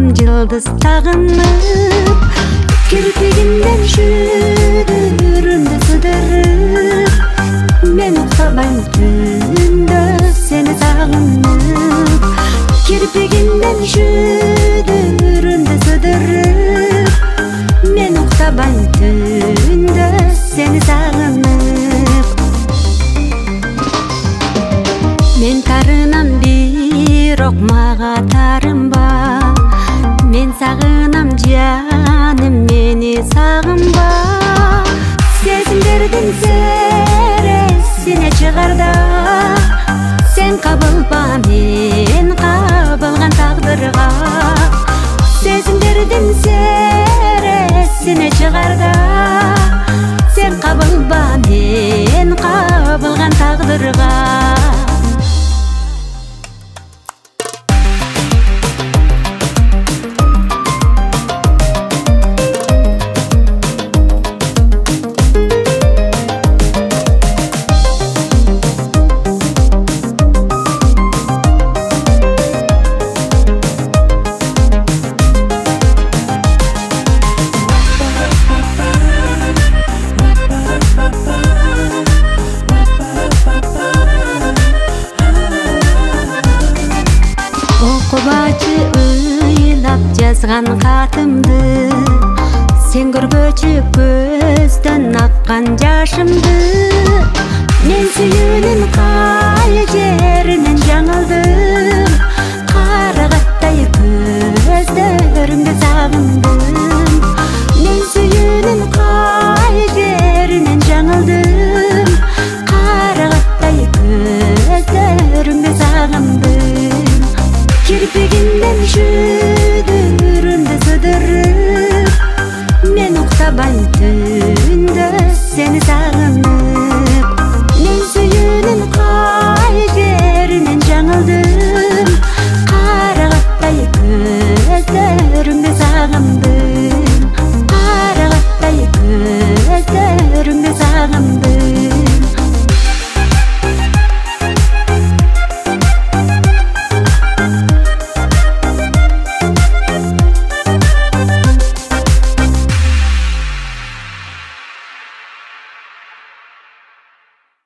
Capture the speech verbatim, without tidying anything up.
Алтын жылдыз тагынып, кирпигинден шүдүрүмдү сыдырып, мен уктабайм түндө сени сагынып. Кирпигинден шүдүрүмдү сыдырып, мен уктабайм түндө сени сагынып. Мен тарынам бирок мага тарынба, мен сагынам жаным, мени сагынба. Сезимдердин сересине чыгарда, сен кабылба мен кабылган тагдырга. Сезимдердин сересине чыгарда, сен кабылба мен кабылган тагдырга. Окубачы ыйлап жазган катымды, сен көрбөчү көздөн аккан жашымды. Мен сүйүүнүн кай жеринен жаңылдым,